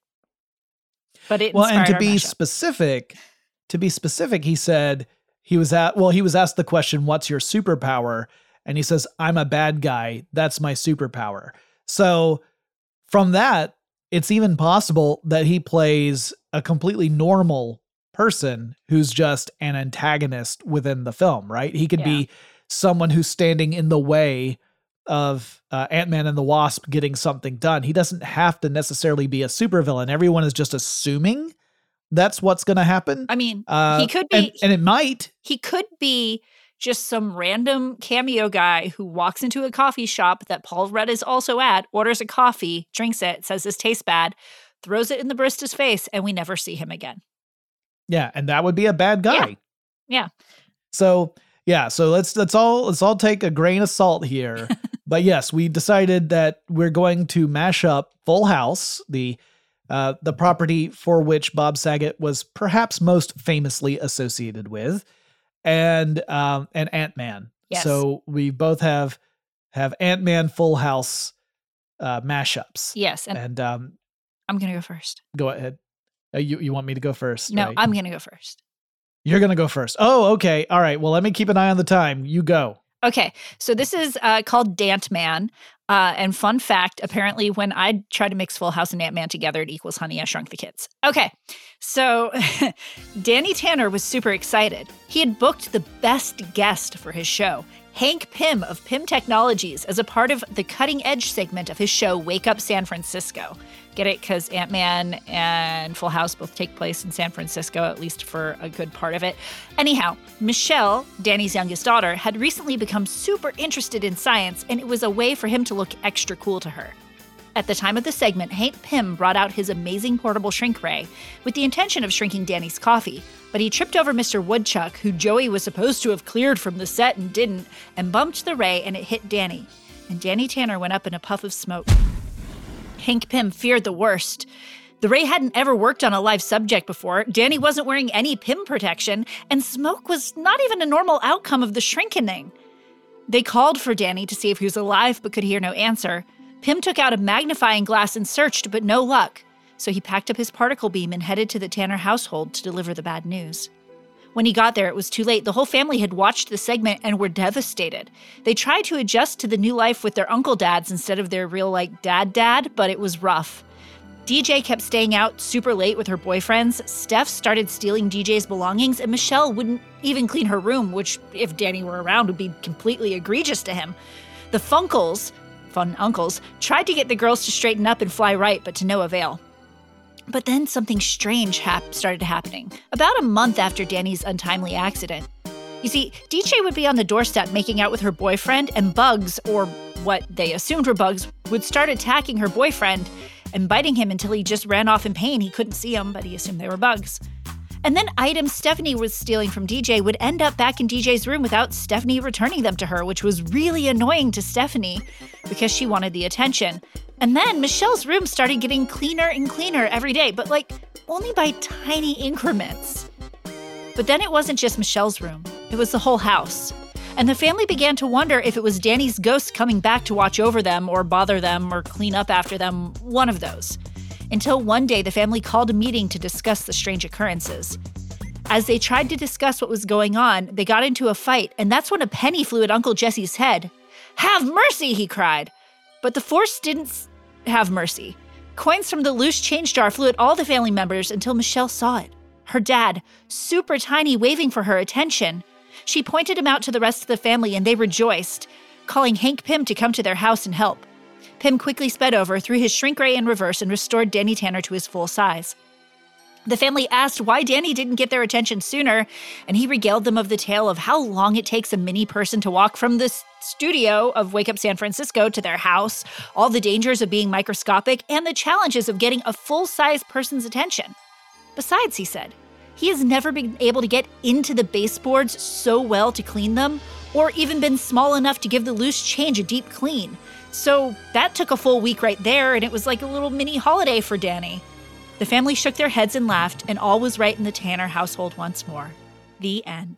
But it Well, and inspired to our be mashup. specific, to be specific, he said he was at well, he was asked the question, "What's your superpower?" And he says, "I'm a bad guy. That's my superpower." So from that, it's even possible that he plays a completely normal person who's just an antagonist within the film, right? He could Yeah. be someone who's standing in the way of uh, Ant-Man and the Wasp getting something done. He doesn't have to necessarily be a supervillain. Everyone is just assuming that's what's going to happen. I mean, Uh, he could be and, and it might. he could be just some random cameo guy who walks into a coffee shop that Paul Rudd is also at, orders a coffee, drinks it, says this tastes bad, throws it in the barista's face, and we never see him again. Yeah, and that would be a bad guy. Yeah. So yeah, so let's let's all let's all take a grain of salt here. But yes, we decided that we're going to mash up Full House, the uh, the property for which Bob Saget was perhaps most famously associated with, and um, and Ant-Man. Yes. So we both have have Ant-Man Full House uh, mashups. Yes, and And um, I'm going to go first. go ahead. Uh, you you want me to go first? No, right? I'm going to go first. You're gonna go first. Oh, okay. All right. Well, let me keep an eye on the time. You go. Okay, so this is uh, called Dant-Man. Uh, and fun fact, apparently when I try to mix Full House and Ant-Man together, it equals Honey, I Shrunk the Kids. Okay, so Danny Tanner was super excited. He had booked the best guest for his show, Hank Pym of Pym Technologies, as a part of the cutting edge segment of his show, Wake Up San Francisco. Get it? Because Ant-Man and Full House both take place in San Francisco, at least for a good part of it. Anyhow, Michelle, Danny's youngest daughter, had recently become super interested in science, and it was a way for him to look extra cool to her. At the time of the segment, Hank Pym brought out his amazing portable shrink ray with the intention of shrinking Danny's coffee, but he tripped over Mister Woodchuck, who Joey was supposed to have cleared from the set and didn't, and bumped the ray, and it hit Danny. And Danny Tanner went up in a puff of smoke. Hank Pym feared the worst. The ray hadn't ever worked on a live subject before, Danny wasn't wearing any Pym protection, and smoke was not even a normal outcome of the shrinkening. They called for Danny to see if he was alive, but could hear no answer. Pym took out a magnifying glass and searched, but no luck. So he packed up his particle beam and headed to the Tanner household to deliver the bad news. When he got there, it was too late. The whole family had watched the segment and were devastated. They tried to adjust to the new life with their uncle dads instead of their real, like, dad-dad, but it was rough. D J kept staying out super late with her boyfriends. Steph started stealing D J's belongings, and Michelle wouldn't even clean her room, which, if Danny were around, would be completely egregious to him. The Funkles, fun uncles, tried to get the girls to straighten up and fly right, but to no avail. But then something strange hap- started happening, about a month after Danny's untimely accident. You see, D J would be on the doorstep making out with her boyfriend, and bugs, or what they assumed were bugs, would start attacking her boyfriend and biting him until he just ran off in pain. He couldn't see them, but he assumed they were bugs. And then items Stephanie was stealing from D J would end up back in D J's room without Stephanie returning them to her, which was really annoying to Stephanie because she wanted the attention. And then Michelle's room started getting cleaner and cleaner every day, but like only by tiny increments. But then it wasn't just Michelle's room, it was the whole house. And the family began to wonder if it was Danny's ghost coming back to watch over them or bother them or clean up after them, one of those. Until one day the family called a meeting to discuss the strange occurrences. As they tried to discuss what was going on, they got into a fight, and that's when a penny flew at Uncle Jesse's head. "Have mercy!" he cried. But the force didn't have mercy. Coins from the loose change jar flew at all the family members until Michelle saw it. Her dad, super tiny, waving for her attention. She pointed him out to the rest of the family, and they rejoiced, calling Hank Pym to come to their house and help. Pym quickly sped over, threw his shrink ray in reverse, and restored Danny Tanner to his full size. The family asked why Danny didn't get their attention sooner, and he regaled them of the tale of how long it takes a mini person to walk from the studio of Wake Up San Francisco to their house, all the dangers of being microscopic, and the challenges of getting a full-size person's attention. Besides, he said, he has never been able to get into the baseboards so well to clean them, or even been small enough to give the loose change a deep clean. So that took a full week right there, and it was like a little mini holiday for Danny. The family shook their heads and laughed, and all was right in the Tanner household once more. The end.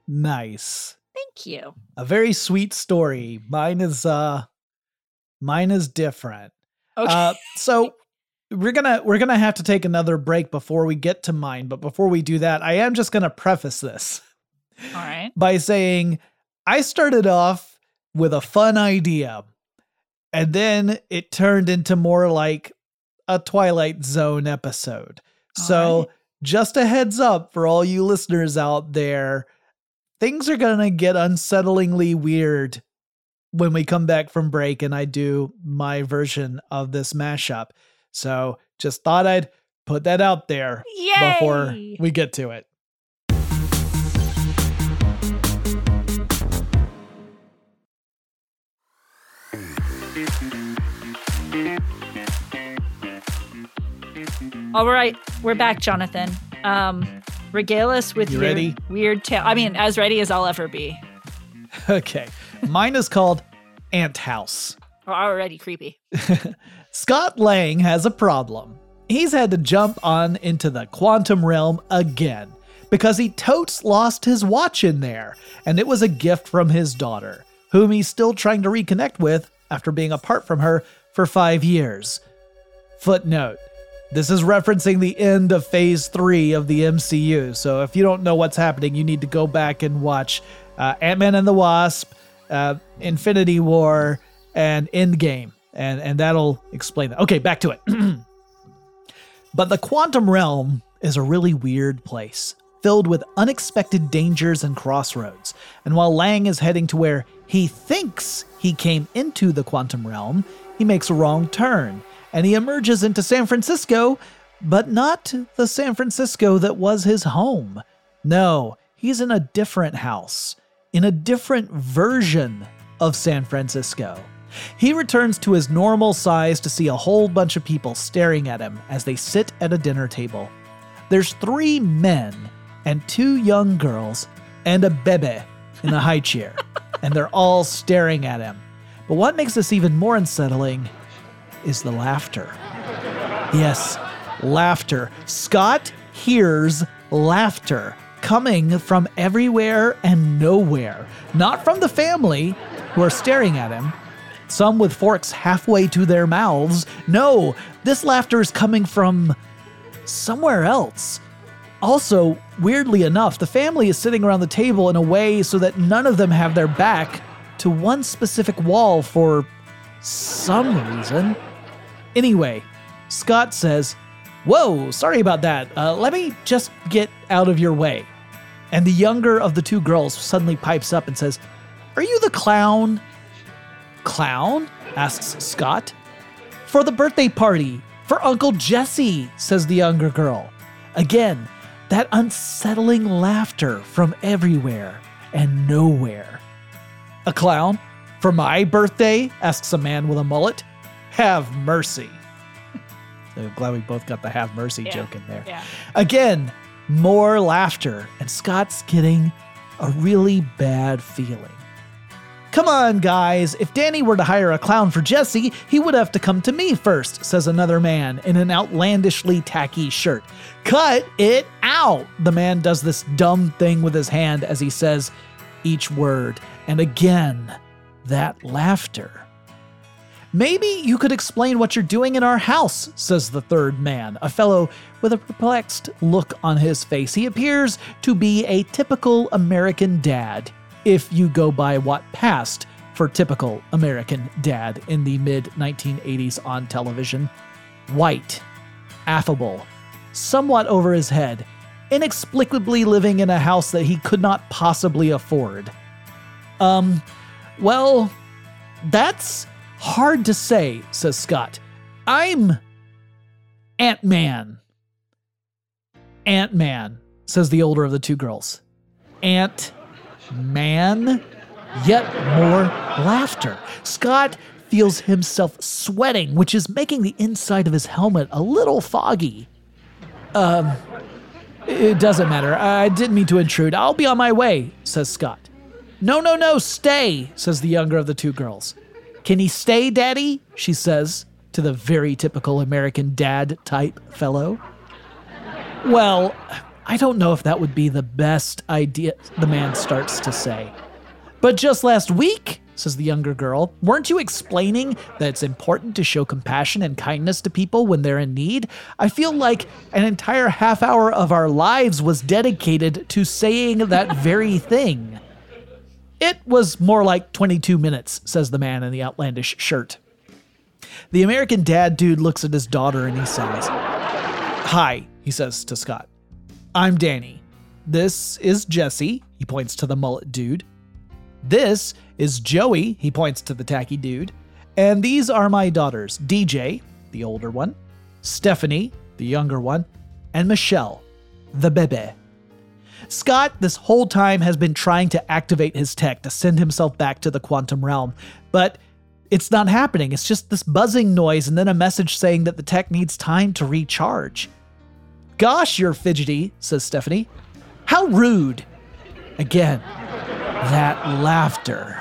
Nice. Thank you. A very sweet story. Mine is uh mine is different. Okay. Uh so we're gonna we're gonna have to take another break before we get to mine, but before we do that, I am just gonna preface this All right. by saying I started off with a fun idea, and then it turned into more like a Twilight Zone episode. All So right. just a heads up for all you listeners out there, things are gonna get unsettlingly weird when we come back from break and I do my version of this mashup. So just thought I'd put that out there Yay! before we get to it. All right, we're back, Jonathan. Um, regale us with You your ready? weird tale. I mean, as ready as I'll ever be. Okay. Mine is called Ant House. Already creepy. Scott Lang has a problem. He's had to jump on into the quantum realm again because he totes lost his watch in there, and it was a gift from his daughter, whom he's still trying to reconnect with after being apart from her for five years. Footnote: this is referencing the end of Phase three of the M C U, so if you don't know what's happening, you need to go back and watch uh, Ant-Man and the Wasp, uh, Infinity War, and Endgame, and, and that'll explain that. Okay, back to it. But the quantum realm is a really weird place, filled with unexpected dangers and crossroads. And while Lang is heading to where he thinks he came into the quantum realm, he makes a wrong turn, and he emerges into San Francisco, but not the San Francisco that was his home. No, he's in a different house, in a different version of San Francisco. He returns to his normal size to see a whole bunch of people staring at him as they sit at a dinner table. There's three men and two young girls and a bebe in a high chair, and they're all staring at him. But what makes this even more unsettling is the laughter. Yes, laughter. Scott hears laughter coming from everywhere and nowhere. Not from the family who are staring at him, some with forks halfway to their mouths. No, this laughter is coming from somewhere else. Also, weirdly enough, the family is sitting around the table in a way so that none of them have their back to one specific wall for some reason. Anyway, Scott says, "Whoa, sorry about that. Uh, let me just get out of your way." And the younger of the two girls suddenly pipes up and says, "Are you the clown?" "Clown?" asks Scott. "For the birthday party, for Uncle Jesse," says the younger girl. Again, that unsettling laughter from everywhere and nowhere. "A clown? For my birthday?" asks a man with a mullet. "Have mercy." I'm glad we both got the have mercy Yeah. joke in there. Yeah. Again, more laughter, and Scott's getting a really bad feeling. "Come on, guys. If Danny were to hire a clown for Jesse, he would have to come to me first," says another man in an outlandishly tacky shirt. "Cut it out!" The man does this dumb thing with his hand as he says each word. And again, that laughter. "Maybe you could explain what you're doing in our house," says the third man, a fellow with a perplexed look on his face. He appears to be a typical American dad, if you go by what passed for typical American dad in the mid nineteen eighties on television. White, affable, somewhat over his head, inexplicably living in a house that he could not possibly afford. Um, well, that's hard to say, says Scott. "I'm Ant-Man." "Ant-Man," says the older of the two girls. "Ant-Man?" Yet more laughter. Scott feels himself sweating, which is making the inside of his helmet a little foggy. Um, it doesn't matter. I didn't mean to intrude. I'll be on my way, says Scott. "No, no, no, stay," says the younger of the two girls. "Can he stay, Daddy?" she says to the very typical American dad type fellow. "Well, I don't know if that would be the best idea," the man starts to say. "But just last week," says the younger girl, "weren't you explaining that it's important to show compassion and kindness to people when they're in need? I feel like an entire half hour of our lives was dedicated to saying that very thing." "It was more like twenty-two minutes, says the man in the outlandish shirt. The American dad dude looks at his daughter and he says, "Hi," he says to Scott. "I'm Danny. This is Jesse," he points to the mullet dude. "This is Joey," he points to the tacky dude. "And these are my daughters, D J, the older one, Stephanie, the younger one, and Michelle, the bebe." Scott, this whole time, has been trying to activate his tech to send himself back to the quantum realm, but it's not happening. It's just this buzzing noise and then a message saying that the tech needs time to recharge. "Gosh, you're fidgety," says Stephanie. "How rude." Again, that laughter.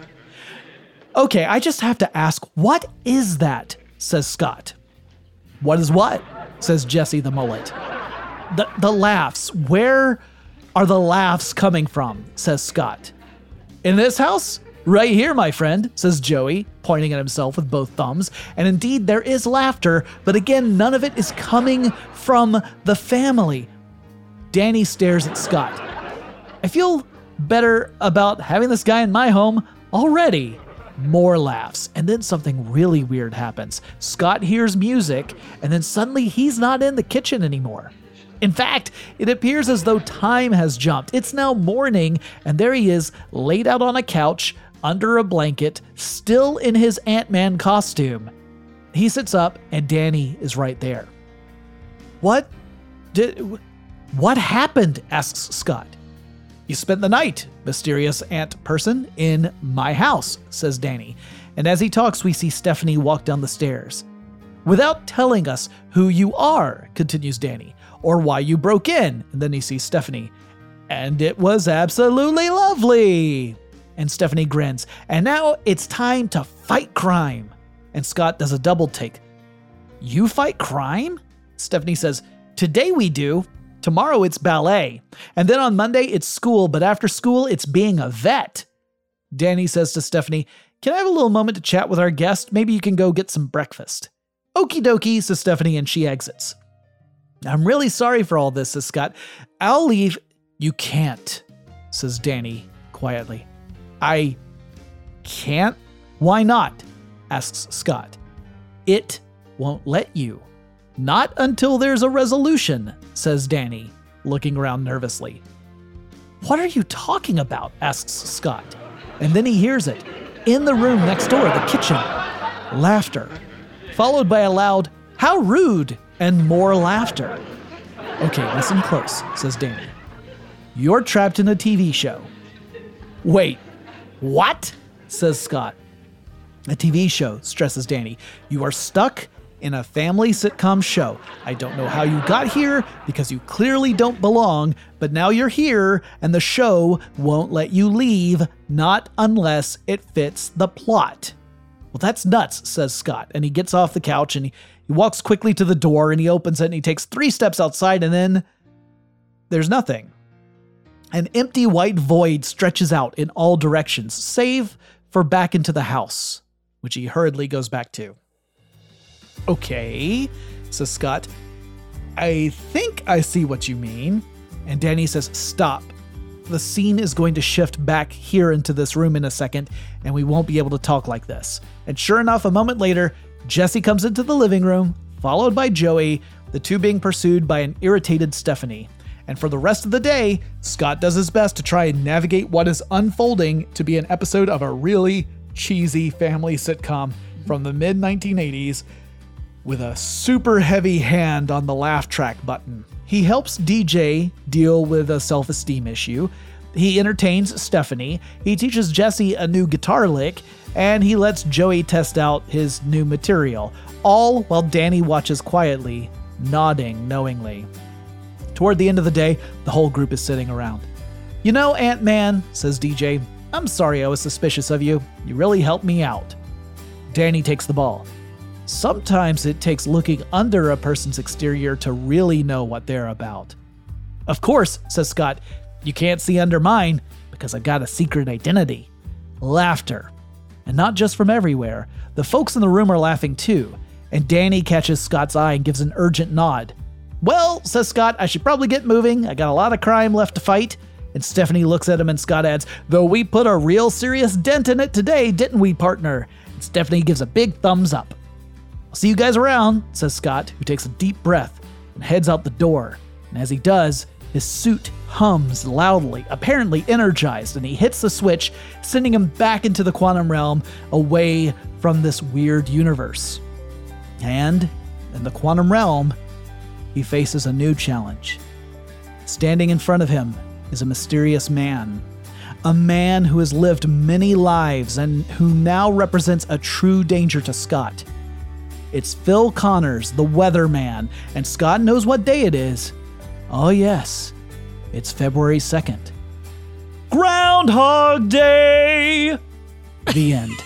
"Okay, I just have to ask, what is that?" says Scott. "What is what?" says Jesse the mullet. The, the laughs. Where are the laughs coming from?" says Scott. "In this house? Right here, my friend," says Joey, pointing at himself with both thumbs. And indeed, there is laughter, but again, none of it is coming from the family. Danny stares at Scott. "I feel better about having this guy in my home already." More laughs, and then something really weird happens. Scott hears music, and then suddenly he's not in the kitchen anymore. In fact, it appears as though time has jumped. It's now morning, and there he is, laid out on a couch, under a blanket, still in his Ant-Man costume. He sits up, and Danny is right there. "What did... what happened?" asks Scott. "You spent the night, mysterious ant person, in my house," says Danny. And as he talks, we see Stephanie walk down the stairs. "Without telling us who you are," continues Danny, "or why you broke in." And then he sees Stephanie. "And it was absolutely lovely." And Stephanie grins. "And now it's time to fight crime." And Scott does a double take. "You fight crime?" Stephanie says, "Today we do. Tomorrow it's ballet. And then on Monday it's school, but after school it's being a vet." Danny says to Stephanie, "Can I have a little moment to chat with our guest? Maybe you can go get some breakfast." "Okie dokie," says Stephanie, and she exits. "I'm really sorry for all this," says Scott. "I'll leave." "You can't," says Danny quietly. "I can't? Why not?" asks Scott. "It won't let you," Not until there's a resolution, says Danny, looking around nervously. What are you talking about? Asks Scott. And then he hears it. In the room next door, the kitchen. Laughter. Followed by a loud, how rude, and more laughter. Okay, listen close, says Danny. You're trapped in a T V show. Wait, what? Says Scott. A T V show, stresses Danny. You are stuck in a family sitcom show. I don't know how you got here because you clearly don't belong, but now you're here and the show won't let you leave, not unless it fits the plot. Well, that's nuts, says Scott, and he gets off the couch and he, he walks quickly to the door and he opens it and he takes three steps outside and then there's nothing. An empty white void stretches out in all directions, save for back into the house, which he hurriedly goes back to. Okay, says Scott. I think I see what you mean. And Danny says, stop. The scene is going to shift back here into this room in a second, and we won't be able to talk like this. And sure enough, a moment later, Jesse comes into the living room, followed by Joey, the two being pursued by an irritated Stephanie. And for the rest of the day, Scott does his best to try and navigate what is unfolding to be an episode of a really cheesy family sitcom from the mid nineteen eighties with a super heavy hand on the laugh track button. He helps D J deal with a self-esteem issue. He entertains Stephanie. He teaches Jesse a new guitar lick, and he lets Joey test out his new material, all while Danny watches quietly, nodding knowingly. Toward the end of the day, the whole group is sitting around. You know, Ant-Man, says D J, I'm sorry I was suspicious of you. You really helped me out. Danny takes the ball. Sometimes it takes looking under a person's exterior to really know what they're about. Of course, says Scott, you can't see under mine because I've got a secret identity. Laughter. And not just from everywhere. The folks in the room are laughing too, and Danny catches Scott's eye and gives an urgent nod. Well, says Scott, I should probably get moving. I got a lot of crime left to fight. And Stephanie looks at him and Scott adds, though we put a real serious dent in it today, didn't we, partner? And Stephanie gives a big thumbs up. I'll see you guys around, says Scott, who takes a deep breath and heads out the door. And as he does, his suit hums loudly, apparently energized, and he hits the switch, sending him back into the quantum realm, away from this weird universe. And in the quantum realm, he faces a new challenge. Standing in front of him is a mysterious man. A man who has lived many lives and who now represents a true danger to Scott. It's Phil Connors, the weatherman, and Scott knows what day it is. Oh yes, it's February second. Groundhog Day! The end.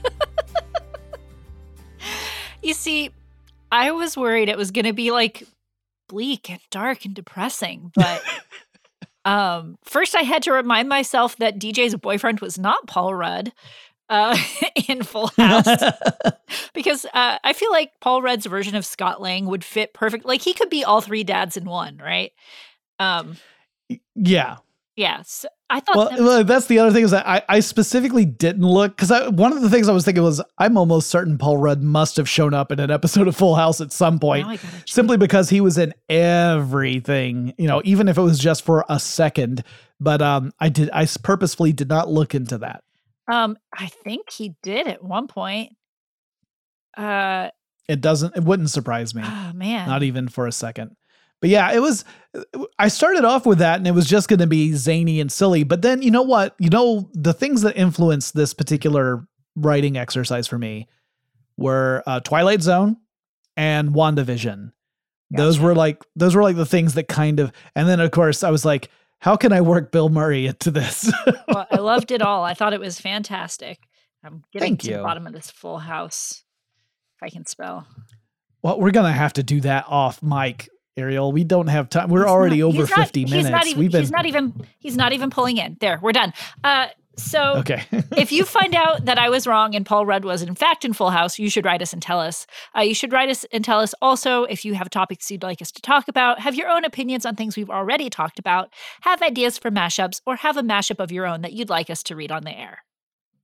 You see, I was worried it was going to be like bleak and dark and depressing, but um, first I had to remind myself that D J's boyfriend was not Paul Rudd. Uh, in Full House, because uh, I feel like Paul Rudd's version of Scott Lang would fit perfect. Like he could be all three dads in one, right? Um, yeah, yeah. So I thought well, that was- well, that's the other thing is that I, I specifically didn't look because one of the things I was thinking was I'm almost certain Paul Rudd must have shown up in an episode of Full House at some point, simply because he was in everything. You know, even if it was just for a second. But um, I did I purposefully did not look into that. Um, I think he did at one point. Uh, it doesn't, it wouldn't surprise me. Oh man. Not even for a second. But yeah, it was, I started off with that and it was just going to be zany and silly. But then, you know what? You know, the things that influenced this particular writing exercise for me were uh, Twilight Zone and WandaVision. Gotcha. Those were like, those were like the things that kind of, and then of course I was like, how can I work Bill Murray into this? Well, I loved it all. I thought it was fantastic. I'm getting Thank to you. the bottom of this Full House, if I can spell. Well, we're going to have to do that off mic, Ariel. We don't have time. We're he's already not, over not, fifty minutes. He's not, even, We've been... he's not even, he's not even pulling in. There, we're done. Uh, So okay. if you find out that I was wrong and Paul Rudd was in fact in Full House, you should write us and tell us. Uh, you should write us and tell us also if you have topics you'd like us to talk about, have your own opinions on things we've already talked about, have ideas for mashups, or have a mashup of your own that you'd like us to read on the air.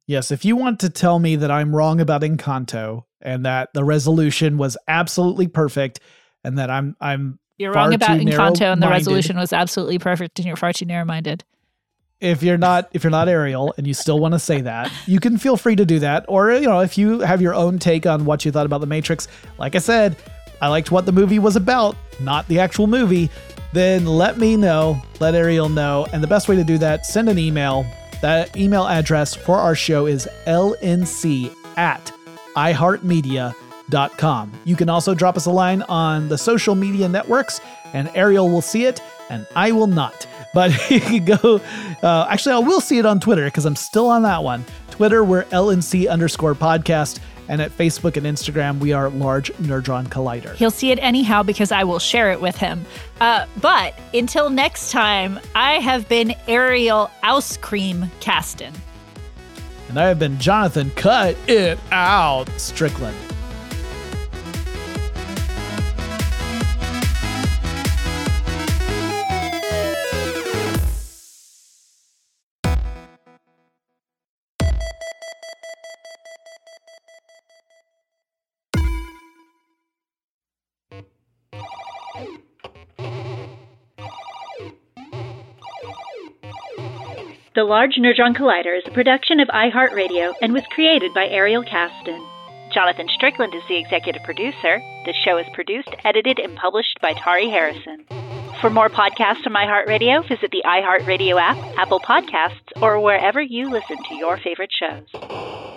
Yes, if you want to tell me that I'm wrong about Encanto and that the resolution was absolutely perfect and that I'm I'm You're far wrong about too Encanto and the narrow-minded, resolution was absolutely perfect and you're far too narrow-minded. If you're not if you're not Ariel and you still want to say that, you can feel free to do that. Or, you know, if you have your own take on what you thought about The Matrix, like I said, I liked what the movie was about, not the actual movie, then let me know, let Ariel know. And the best way to do that, send an email. That email address for our show is L N C at i heart media dot com. You can also drop us a line on the social media networks, and Ariel will see it, and I will not. But you can go, uh, actually, I will see it on Twitter because I'm still on that one. Twitter, we're L N C underscore podcast. And at Facebook and Instagram, we are Large Nerdron Collider. He'll see it anyhow because I will share it with him. Uh, but until next time, I have been Ariel Ice Cream Caston. And I have been Jonathan Cut It Out Strickland. The Large Nerdron Collider is a production of iHeartRadio and was created by Ariel Caston. Jonathan Strickland is the executive producer. The show is produced, edited, and published by Tari Harrison. For more podcasts from iHeartRadio, visit the iHeartRadio app, Apple Podcasts, or wherever you listen to your favorite shows.